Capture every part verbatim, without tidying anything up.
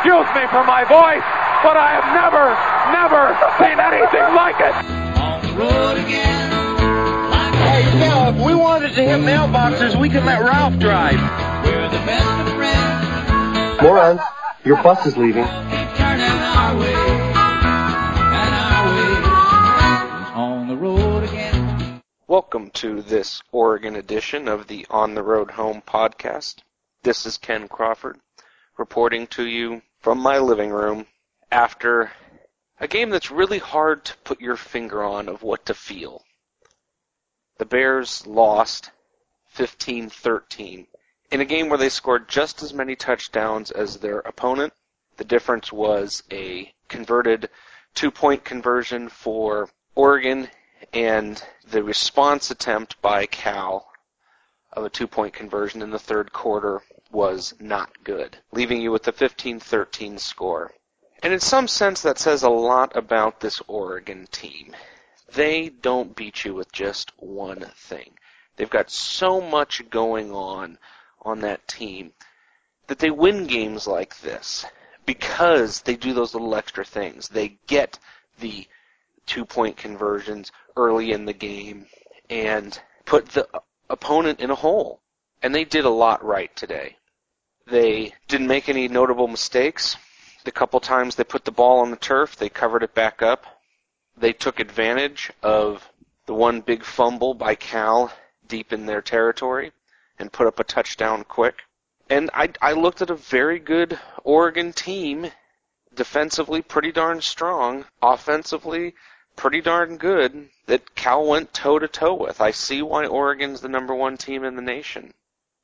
Excuse me for my voice, but I have never, never seen anything like it. On the road again. Hey, Phil, if we wanted to hit mailboxes, we could let Ralph drive. We're the best of friends. Morons, your bus is leaving. Keep turning our way. And our way is on the road again. Welcome to this Oregon edition of the On the Road Home podcast. This is Ken Crawford, reporting to you from my living room after a game that's really hard to put your finger on of what to feel. The Bears lost fifteen thirteen in a game where they scored just as many touchdowns as their opponent. The difference was a converted two-point conversion for Oregon, and the response attempt by Cal of a two-point conversion in the third quarter was not good, leaving you with a fifteen thirteen score. And in some sense, that says a lot about this Oregon team. They don't beat you with just one thing. They've got so much going on on that team that they win games like this because they do those little extra things. They get the two-point conversions early in the game and put the opponent in a hole. And they did a lot right today. They didn't make any notable mistakes. The couple times they put the ball on the turf, they covered it back up. They took advantage of the one big fumble by Cal deep in their territory and put up a touchdown quick. And I, I looked at a very good Oregon team, defensively pretty darn strong, offensively pretty darn good, that Cal went toe-to-toe with. I see why Oregon's the number one team in the nation.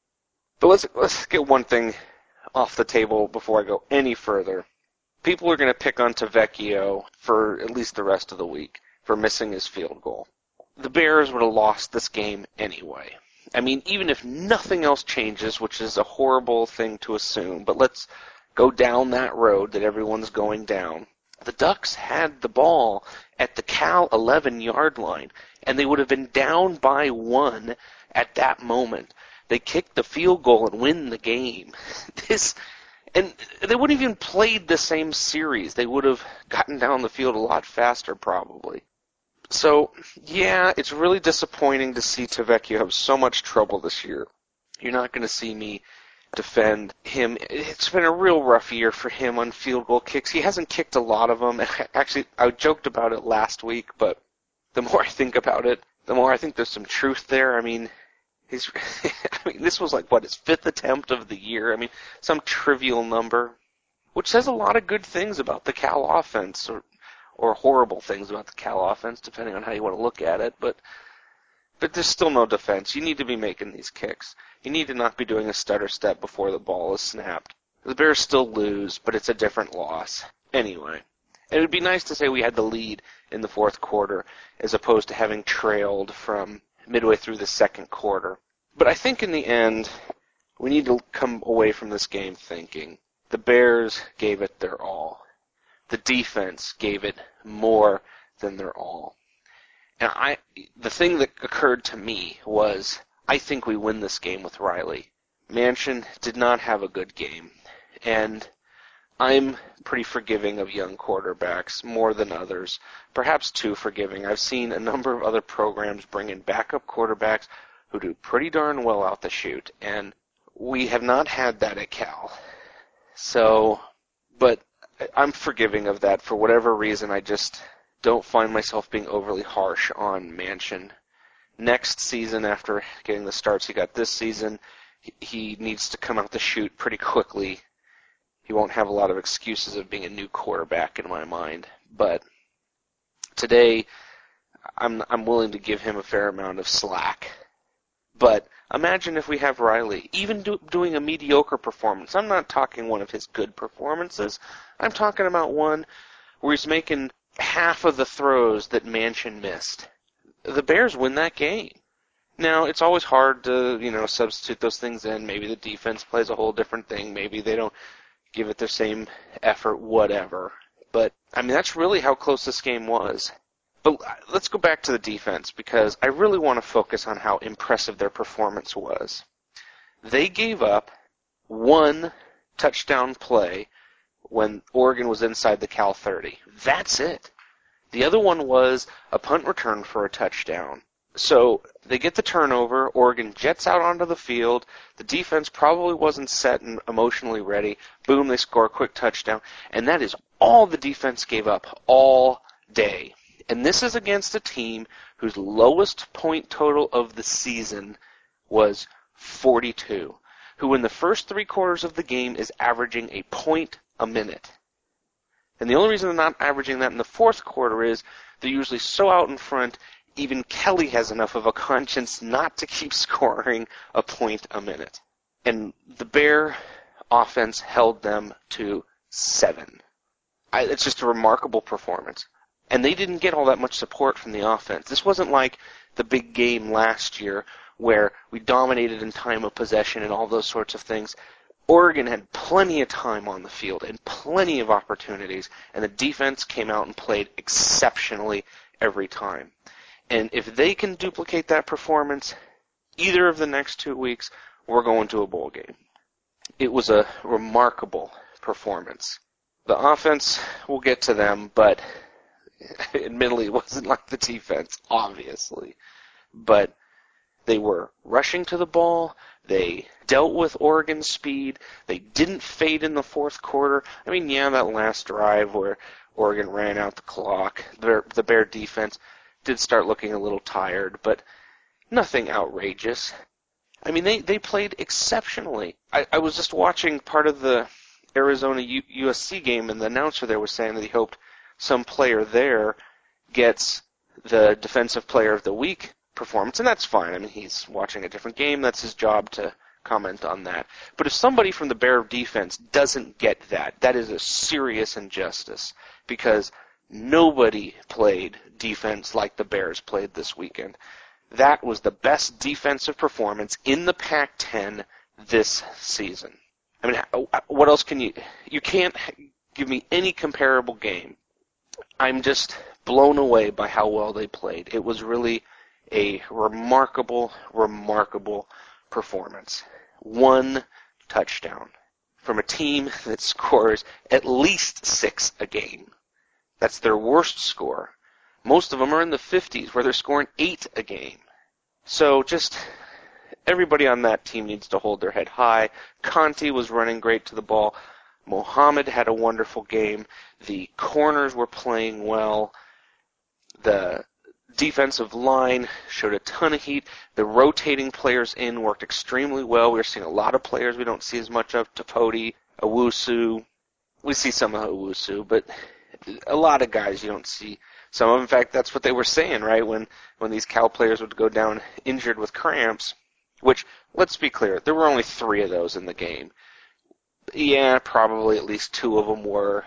But let's let's get one thing off the table before I go any further. People are going to pick on Tavecchio for at least the rest of the week for missing his field goal. The Bears would have lost this game anyway. I mean, even if nothing else changes, which is a horrible thing to assume, but let's go down that road that everyone's going down. The Ducks had the ball at the Cal eleven-yard line, and they would have been down by one at that moment. They kicked the field goal and win the game. This, and they wouldn't even played the same series. They would have gotten down the field a lot faster, probably. So, yeah, it's really disappointing to see Tavecchio have so much trouble this year. You're not going to see me defend him. It's been a real rough year for him on field goal kicks. He hasn't kicked a lot of them. Actually, I joked about it last week, but the more I think about it, the more I think there's some truth there. I mean, he's, I mean, this was like, what, his fifth attempt of the year? I mean, some trivial number, which says a lot of good things about the Cal offense, or or horrible things about the Cal offense, depending on how you want to look at it, but but there's still no defense. You need to be making these kicks. You need to not be doing a stutter step before the ball is snapped. The Bears still lose, but it's a different loss. Anyway, it would be nice to say we had the lead in the fourth quarter as opposed to having trailed from midway through the second quarter. But I think in the end, we need to come away from this game thinking the Bears gave it their all. The defense gave it more than their all. And I, the thing that occurred to me was, I think we win this game with Riley. Manchin did not have a good game, and I'm pretty forgiving of young quarterbacks, more than others, perhaps too forgiving. I've seen a number of other programs bring in backup quarterbacks who do pretty darn well out the chute, and we have not had that at Cal. So, but I'm forgiving of that. For whatever reason, I just don't find myself being overly harsh on Manchin. Next season, after getting the starts he got this season, he needs to come out the chute pretty quickly. He won't have a lot of excuses of being a new quarterback in my mind. But today, I'm I'm willing to give him a fair amount of slack. But imagine if we have Riley, even do, doing a mediocre performance. I'm not talking one of his good performances. I'm talking about one where he's making half of the throws that Manchin missed. The Bears win that game. Now, it's always hard to, you know, substitute those things in. Maybe the defense plays a whole different thing. Maybe they don't give it their same effort, whatever. But, I mean, that's really how close this game was. But let's go back to the defense, because I really want to focus on how impressive their performance was. They gave up one touchdown play when Oregon was inside the Cal thirty. That's it. The other one was a punt return for a touchdown. So they get the turnover, Oregon jets out onto the field, the defense probably wasn't set and emotionally ready, boom, they score a quick touchdown, and that is all the defense gave up all day. And this is against a team whose lowest point total of the season was forty-two, who in the first three quarters of the game is averaging a point a minute. And the only reason they're not averaging that in the fourth quarter is they're usually so out in front, even Kelly has enough of a conscience not to keep scoring a point a minute. And the Bear offense held them to seven. I, it's just a remarkable performance. And they didn't get all that much support from the offense. This wasn't like the big game last year where we dominated in time of possession and all those sorts of things. Oregon had plenty of time on the field and plenty of opportunities, and the defense came out and played exceptionally every time. And if they can duplicate that performance, either of the next two weeks, we're going to a bowl game. It was a remarkable performance. The offense, we'll get to them, but admittedly it wasn't like the defense, obviously. But they were rushing to the ball. They dealt with Oregon's speed. They didn't fade in the fourth quarter. I mean, yeah, that last drive where Oregon ran out the clock, the, the Bear defense did start looking a little tired, but nothing outrageous. I mean, they, they played exceptionally. I, I was just watching part of the Arizona U S C game, and the announcer there was saying that he hoped some player there gets the Defensive Player of the Week performance, and that's fine. I mean, he's watching a different game. That's his job to comment on that. But if somebody from the Bear defense doesn't get that, that is a serious injustice, because nobody played defense like the Bears played this weekend. That was the best defensive performance in the Pac ten this season. I mean, what else can you... You can't give me any comparable game. I'm just blown away by how well they played. It was really a remarkable, remarkable performance. One touchdown from a team that scores at least six a game. That's their worst score. Most of them are in the fifties, where they're scoring eight a game. So just everybody on that team needs to hold their head high. Conti was running great to the ball. Mohammed had a wonderful game. The corners were playing well. The defensive line showed a ton of heat. The rotating players in worked extremely well. We were seeing a lot of players we don't see as much of. Tapoti, Owusu. We see some of Owusu, but a lot of guys you don't see some of. In fact, that's what they were saying, right, when, when these Cal players would go down injured with cramps, which, let's be clear, there were only three of those in the game. Yeah, probably at least two of them were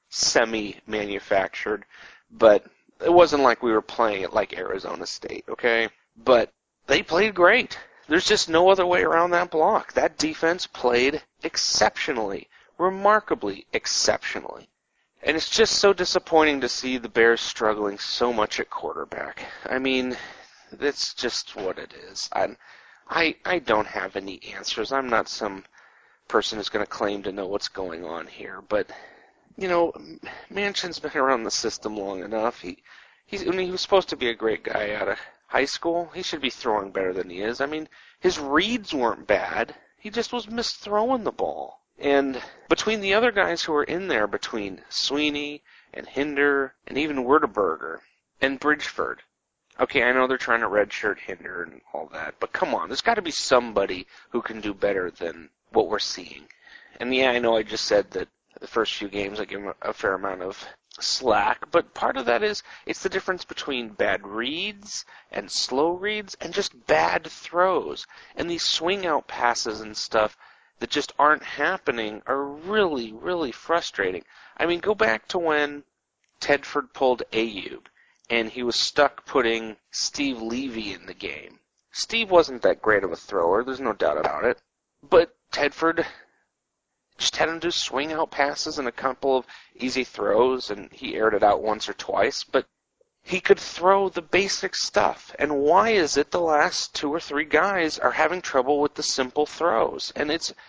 semi-manufactured, but it wasn't like we were playing it like Arizona State, okay? But they played great. There's just no other way around that block. That defense played exceptionally, remarkably exceptionally. And it's just so disappointing to see the Bears struggling so much at quarterback. I mean, that's just what it is. I, I, I don't have any answers. I'm not some person who's going to claim to know what's going on here. But, you know, Manchin's been around the system long enough. He, he's, I mean, he was supposed to be a great guy out of high school. He should be throwing better than he is. I mean, his reads weren't bad. He just was misthrowing the ball. And between the other guys who were in there, between Sweeney and Hinder and even Wurdeberger and Bridgeford, okay, I know they're trying to redshirt Hinder and all that, but come on, there's got to be somebody who can do better than what we're seeing. And yeah, I know I just said that the first few games I give him a fair amount of slack, but part of that is it's the difference between bad reads and slow reads and just bad throws. And these swing out passes and stuff that just aren't happening are really, really frustrating. I mean, go back to when Tedford pulled Ayuk, and he was stuck putting Steve Levy in the game. Steve wasn't that great of a thrower, there's no doubt about it, but Tedford just had him do swing-out passes and a couple of easy throws, and he aired it out once or twice, but he could throw the basic stuff. And why is it the last two or three guys are having trouble with the simple throws? And it's,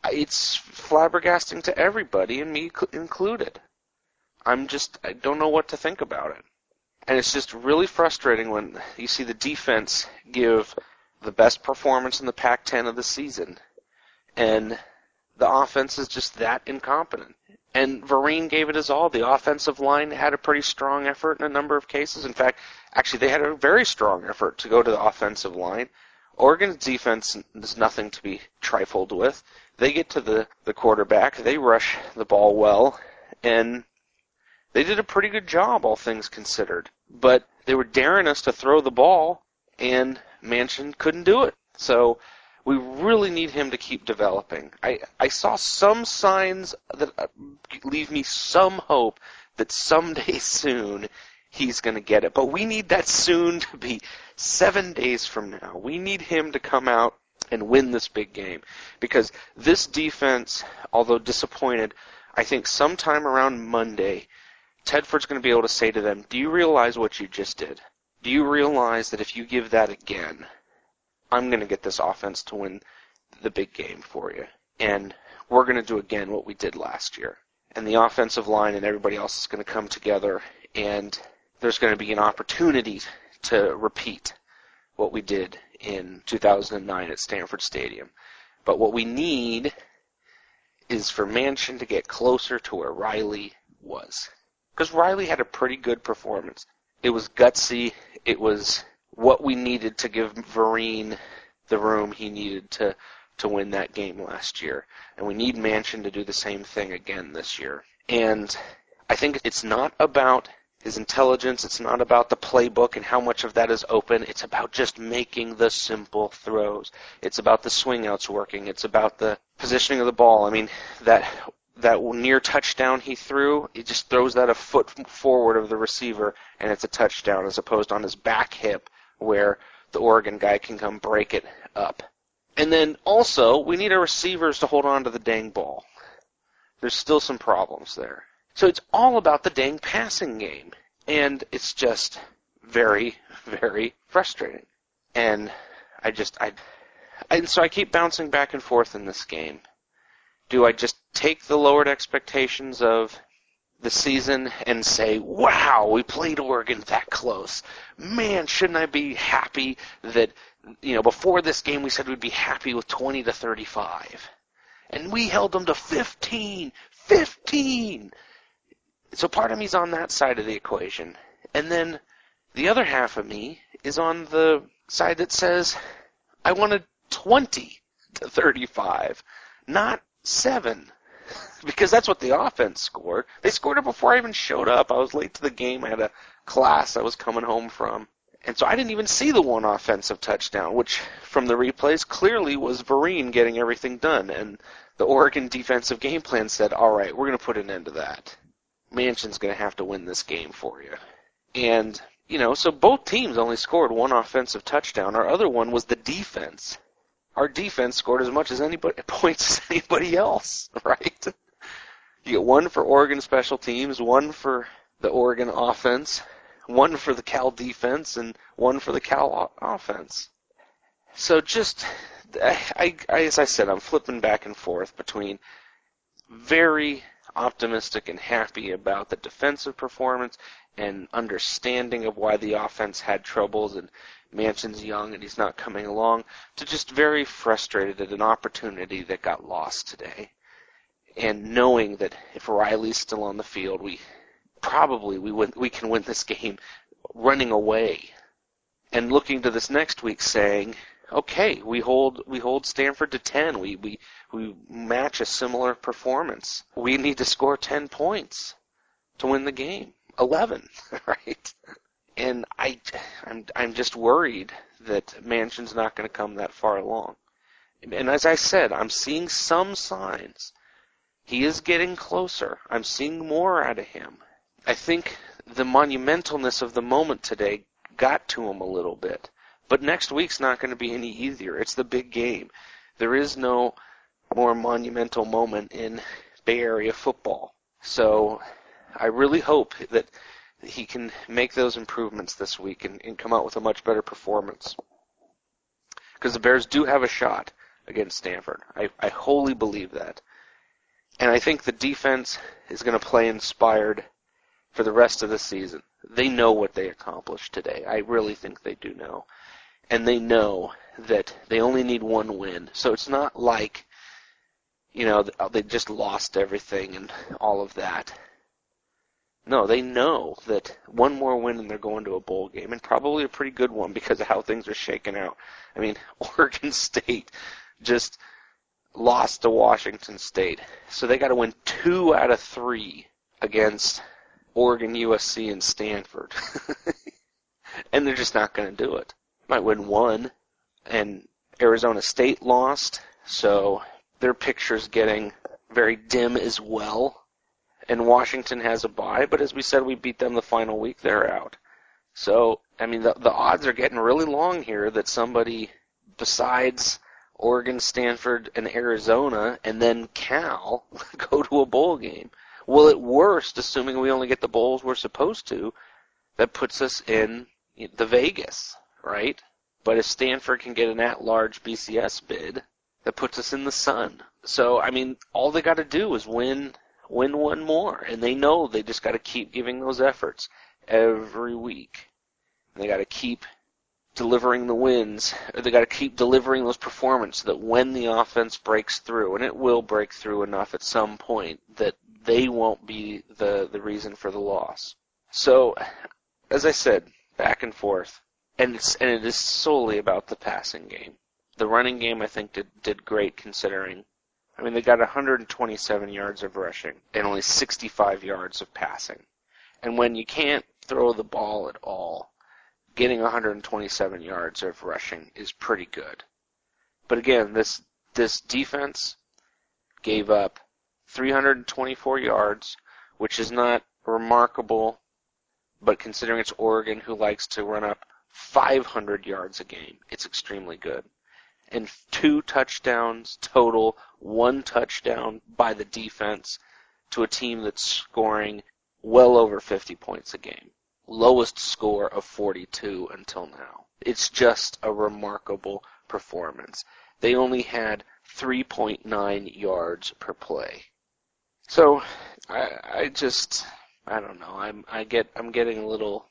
it's flabbergasting to everybody, and me included. I'm just, I don't know what to think about it. And it's just really frustrating when you see the defense give the best performance in the Pac ten of the season, and the offense is just that incompetent. And Vereen gave it his all. The offensive line had a pretty strong effort in a number of cases. In fact, actually, they had a very strong effort to go to the offensive line. Oregon's defense is nothing to be trifled with. They get to the, the quarterback, they rush the ball well, and they did a pretty good job, all things considered. But they were daring us to throw the ball, and Manchin couldn't do it. So we really need him to keep developing. I, I saw some signs that leave me some hope that someday soon he's going to get it. But we need that soon to be seven days from now. We need him to come out and win this big game. Because this defense, although disappointed, I think sometime around Monday, Tedford's going to be able to say to them, do you realize what you just did? Do you realize that if you give that again, I'm going to get this offense to win the big game for you. And we're going to do again what we did last year. And the offensive line and everybody else is going to come together, and there's going to be an opportunity to repeat what we did in two thousand nine at Stanford Stadium. But what we need is for Manchin to get closer to where Riley was. Because Riley had a pretty good performance. It was gutsy. It was what we needed to give Vereen the room he needed to, to win that game last year. And we need Manchin to do the same thing again this year. And I think it's not about his intelligence. It's not about the playbook and how much of that is open. It's about just making the simple throws. It's about the swing outs working. It's about the positioning of the ball. I mean, that that near touchdown he threw, he just throws that a foot forward of the receiver, and it's a touchdown, as opposed on his back hip where the Oregon guy can come break it up. And then also, we need our receivers to hold on to the dang ball. There's still some problems there. So it's all about the dang passing game. And it's just very, very frustrating. And I just, I, and so I keep bouncing back and forth in this game. Do I just take the lowered expectations of the season and say, wow, we played Oregon that close. Man, shouldn't I be happy that, you know, before this game we said we'd be happy with twenty to thirty-five. And we held them to fifteen. fifteen! So part of me's on that side of the equation. And then the other half of me is on the side that says, I wanted twenty to thirty-five, not seven. Because that's what the offense scored. They scored it before I even showed up. I was late to the game. I had a class I was coming home from. And so I didn't even see the one offensive touchdown, which from the replays clearly was Vereen getting everything done. And the Oregon defensive game plan said, all right, we're going to put an end to that. Manchin's going to have to win this game for you. And, you know, so both teams only scored one offensive touchdown. Our other one was the defense. Our defense scored as much as anybody points as anybody else, right? You get one for Oregon special teams, one for the Oregon offense, one for the Cal defense, and one for the Cal offense. So just, I, I, as I said, I'm flipping back and forth between very optimistic and happy about the defensive performance and understanding of why the offense had troubles and Manchin's young and he's not coming along, to just very frustrated at an opportunity that got lost today. And knowing that if Riley's still on the field, we probably we win, we can win this game running away. And looking to this next week saying, okay, we hold we hold Stanford to ten. We we we match a similar performance. We need to score ten points to win the game. eleven, right? And I I'm I'm just worried that Manchin's not going to come that far along. And as I said, I'm seeing some signs. He is getting closer. I'm seeing more out of him. I think the monumentalness of the moment today got to him a little bit. But next week's not going to be any easier. It's the big game. There is no more monumental moment in Bay Area football. So I really hope that he can make those improvements this week and, and come out with a much better performance. Because the Bears do have a shot. against Stanford. I, I wholly believe that. And I think the defense is going to play inspired for the rest of the season. They know what they accomplished today. I really think they do know. And they know that they only need one win. So it's not like, you know, they just lost everything and all of that. No, they know that one more win and they're going to a bowl game, and probably a pretty good one because of how things are shaking out. I mean, Oregon State just lost to Washington State. So they got to win two out of three against Oregon, U S C, and Stanford. And they're just not going to do it. Might win one. And Arizona State lost, so their picture's getting very dim as well. And Washington has a bye, but as we said, we beat them the final week, they're out. So, I mean, the, the odds are getting really long here that somebody besides Oregon, Stanford, and Arizona, and then Cal, go to a bowl game. Well, at worst, assuming we only get the bowls we're supposed to, that puts us in the Vegas, right? But if Stanford can get an at-large B C S bid, that puts us in the sun. So, I mean, all they got to do is win win one more, and they know they just got to keep giving those efforts every week. And they got to keep delivering the wins. They got to keep delivering those performances so that when the offense breaks through, and it will break through enough at some point, that they won't be the, the reason for the loss. So, as I said, back and forth, and it's and it is solely about the passing game. The running game, I think, did did great considering. I mean, they got one hundred twenty-seven yards of rushing and only sixty-five yards of passing. And when you can't throw the ball at all, getting one hundred twenty-seven yards of rushing is pretty good. But again, this this defense gave up three hundred twenty-four yards, which is not remarkable, but considering it's Oregon, who likes to run up five hundred yards a game, it's extremely good. And two touchdowns total, one touchdown by the defense to a team that's scoring well over fifty points a game. Lowest score of forty-two until now. It's just a remarkable performance. They only had three point nine yards per play. So, I, I just, I don't know, I'm, I get, I'm getting a little,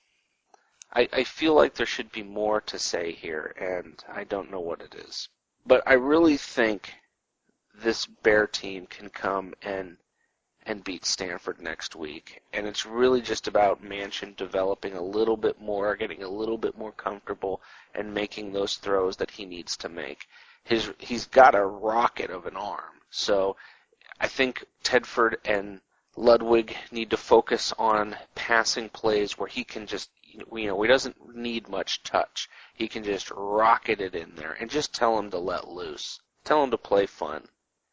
I, I feel like there should be more to say here, and I don't know what it is. But I really think this Bear team can come and and beat Stanford next week. And it's really just about Manchin developing a little bit more, getting a little bit more comfortable, and making those throws that he needs to make. His He's got a rocket of an arm. So I think Tedford and Ludwig need to focus on passing plays where he can just, you know, he doesn't need much touch. He can just rocket it in there and just tell him to let loose. Tell him to play fun.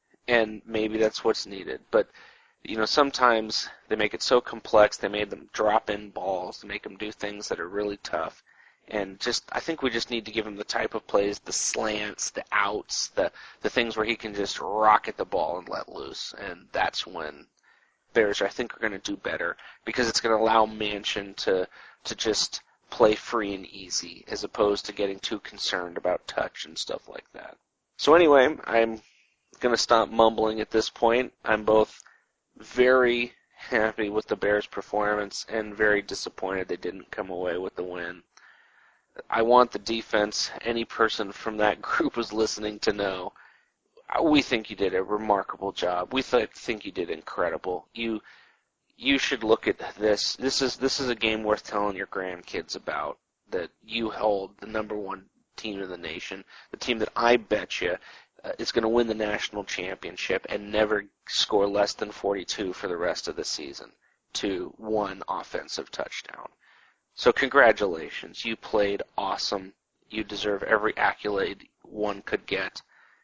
And maybe that's what's needed. But, you know, sometimes they make it so complex, they made them drop in balls, to make them do things that are really tough. And just, I think we just need to give him the type of plays, the slants, the outs, the, the things where he can just rocket the ball and let loose. And that's when Bears, I think, are going to do better, because it's going to allow Manchin to to just play free and easy, as opposed to getting too concerned about touch and stuff like that. So anyway, I'm going to stop mumbling at this point. I'm both very happy with the Bears' performance and very disappointed they didn't come away with the win. I want the defense, any person from that group who's listening, to know, we think you did a remarkable job. We th- think you did incredible. You you should look at this. This is this is a game worth telling your grandkids about, that you hold the number one team in the nation, the team that I bet you uh, is going to win the national championship and never score less than forty-two for the rest of the season to one offensive touchdown. So congratulations. You played awesome. You deserve every accolade one could get.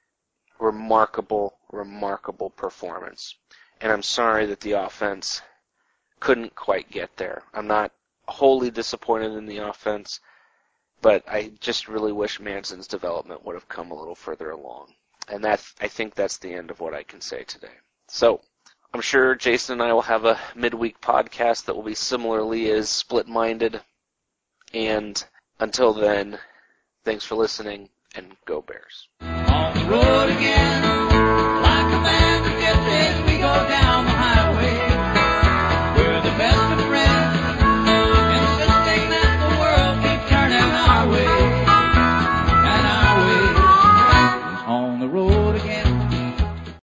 Remarkable, remarkable performance. And I'm sorry that the offense couldn't quite get there. I'm not wholly disappointed in the offense, but I just really wish Manchin's development would have come a little further along. And that, I think that's the end of what I can say today. So, I'm sure Jason and I will have a midweek podcast that will be similarly as split-minded. And until then, thanks for listening, and go Bears. On the road again.